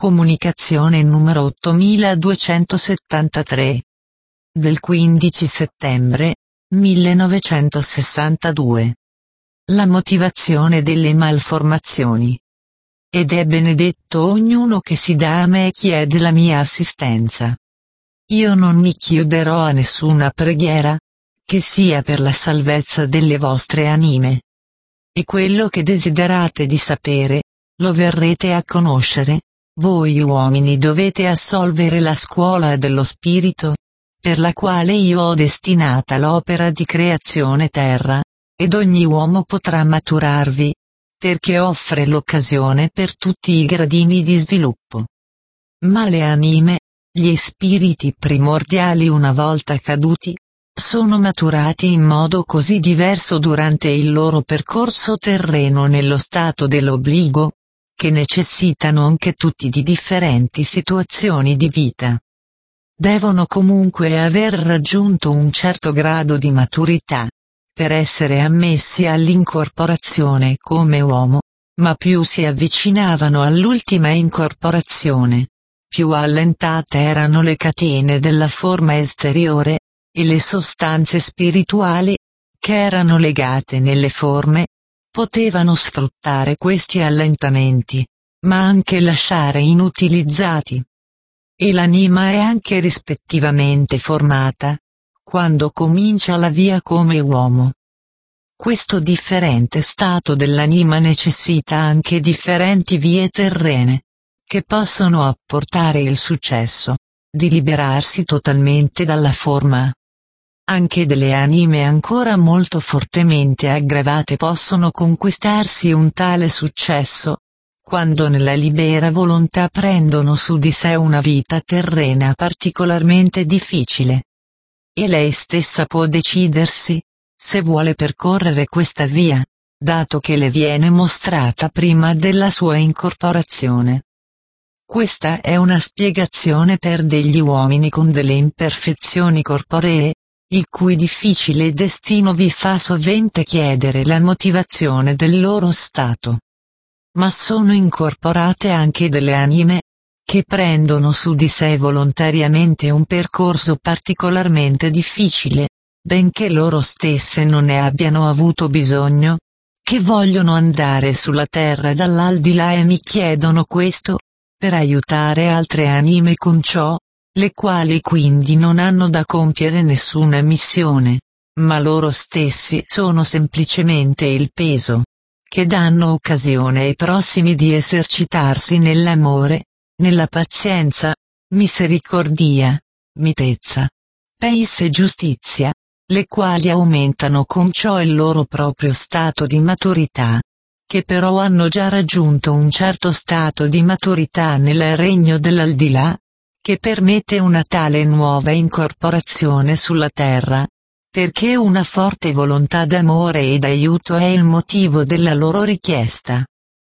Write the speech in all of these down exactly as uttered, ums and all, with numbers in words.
Comunicazione numero ottomiladuecentosettantatré. Del quindici settembre millenovecentosessantadue. La motivazione delle malformazioni. Ed è benedetto ognuno che si dà a me e chiede la mia assistenza. Io non mi chiuderò a nessuna preghiera, che sia per la salvezza delle vostre anime. E quello che desiderate di sapere, lo verrete a conoscere. Voi uomini dovete assolvere la scuola dello Spirito, per la quale io ho destinata l'opera di creazione terra, ed ogni uomo potrà maturarvi, perché offre l'occasione per tutti i gradini di sviluppo. Ma le anime, gli spiriti primordiali una volta caduti, sono maturati in modo così diverso durante il loro percorso terreno nello stato dell'obbligo, che necessitano anche tutti di differenti situazioni di vita. Devono comunque aver raggiunto un certo grado di maturità, per essere ammessi all'incorporazione come uomo, ma più si avvicinavano all'ultima incorporazione, più allentate erano le catene della forma esteriore, e le sostanze spirituali, che erano legate nelle forme, potevano sfruttare questi allentamenti, ma anche lasciare inutilizzati. E l'anima è anche rispettivamente formata, quando comincia la via come uomo. Questo differente stato dell'anima necessita anche differenti vie terrene, che possono apportare il successo, di liberarsi totalmente dalla forma. Anche delle anime ancora molto fortemente aggravate possono conquistarsi un tale successo, quando nella libera volontà prendono su di sé una vita terrena particolarmente difficile. E lei stessa può decidersi, se vuole percorrere questa via, dato che le viene mostrata prima della sua incorporazione. Questa è una spiegazione per degli uomini con delle imperfezioni corporee, il cui difficile destino vi fa sovente chiedere la motivazione del loro stato. Ma sono incorporate anche delle anime, che prendono su di sé volontariamente un percorso particolarmente difficile, benché loro stesse non ne abbiano avuto bisogno, che vogliono andare sulla terra dall'aldilà e mi chiedono questo, per aiutare altre anime con ciò, le quali quindi non hanno da compiere nessuna missione, ma loro stessi sono semplicemente il peso, che danno occasione ai prossimi di esercitarsi nell'amore, nella pazienza, misericordia, mitezza, pace e giustizia, le quali aumentano con ciò il loro proprio stato di maturità, che però hanno già raggiunto un certo stato di maturità nel regno dell'aldilà, che permette una tale nuova incorporazione sulla terra, perché una forte volontà d'amore ed aiuto è il motivo della loro richiesta.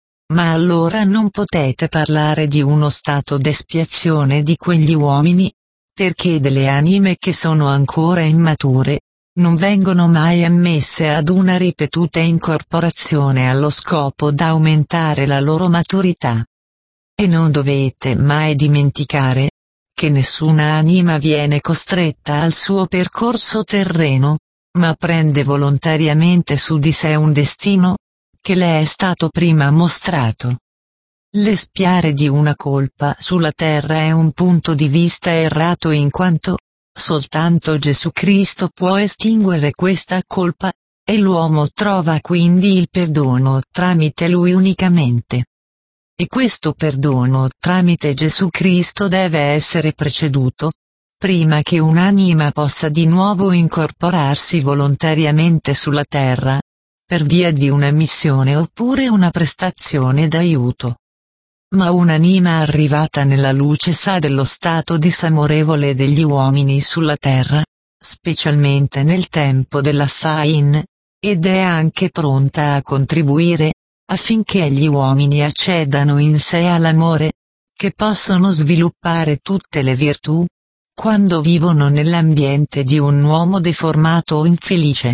Ma allora non potete parlare di uno stato d'espiazione di quegli uomini, perché delle anime che sono ancora immature, non vengono mai ammesse ad una ripetuta incorporazione allo scopo d'aumentare la loro maturità. E non dovete mai dimenticare, che nessuna anima viene costretta al suo percorso terreno, ma prende volontariamente su di sé un destino, che le è stato prima mostrato. L'espiare di una colpa sulla terra è un punto di vista errato in quanto, soltanto Gesù Cristo può estinguere questa colpa, e l'uomo trova quindi il perdono tramite Lui unicamente. E questo perdono tramite Gesù Cristo deve essere preceduto, prima che un'anima possa di nuovo incorporarsi volontariamente sulla terra, per via di una missione oppure una prestazione d'aiuto. Ma un'anima arrivata nella luce sa dello stato disamorevole degli uomini sulla terra, specialmente nel tempo della faina, ed è anche pronta a contribuire, affinché gli uomini accedano in sé all'amore, che possono sviluppare tutte le virtù, quando vivono nell'ambiente di un uomo deformato o infelice.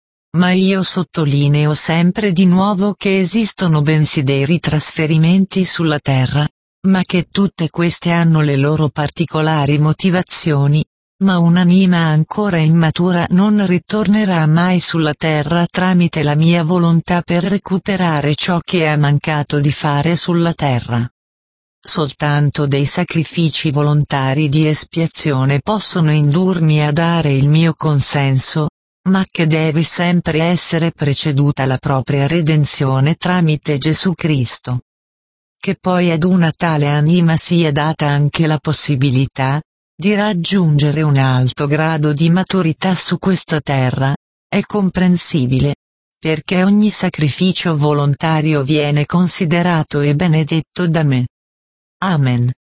Ma io sottolineo sempre di nuovo che esistono bensì dei ritrasferimenti sulla terra, ma che tutte queste hanno le loro particolari motivazioni, ma un'anima ancora immatura non ritornerà mai sulla terra tramite la mia volontà per recuperare ciò che ha mancato di fare sulla terra. Soltanto dei sacrifici volontari di espiazione possono indurmi a dare il mio consenso, ma che deve sempre essere preceduta la propria redenzione tramite Gesù Cristo. Che poi ad una tale anima sia data anche la possibilità di raggiungere un alto grado di maturità su questa terra, è comprensibile, perché ogni sacrificio volontario viene considerato e benedetto da me. Amen.